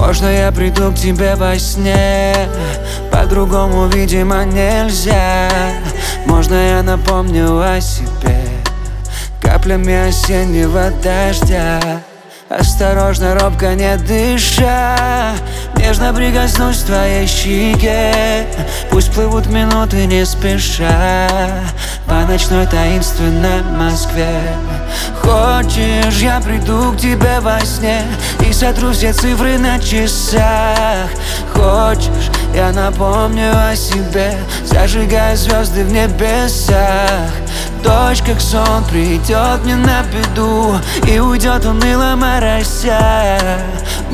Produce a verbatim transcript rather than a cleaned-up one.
Можно я приду к тебе во сне? По-другому, видимо, нельзя. Можно я напомню о себе каплями осеннего дождя? Осторожно, робко, не дыша, нежно прикоснусь к твоей щеке. Пусть плывут минуты не спеша по ночной таинственной Москве. Хочешь, я приду к тебе во сне и сотру все цифры на часах? Хочешь, я напомню о себе, зажигая звезды в небесах? Дождь, как сон, придет мне на беду и уйдет уныло морося.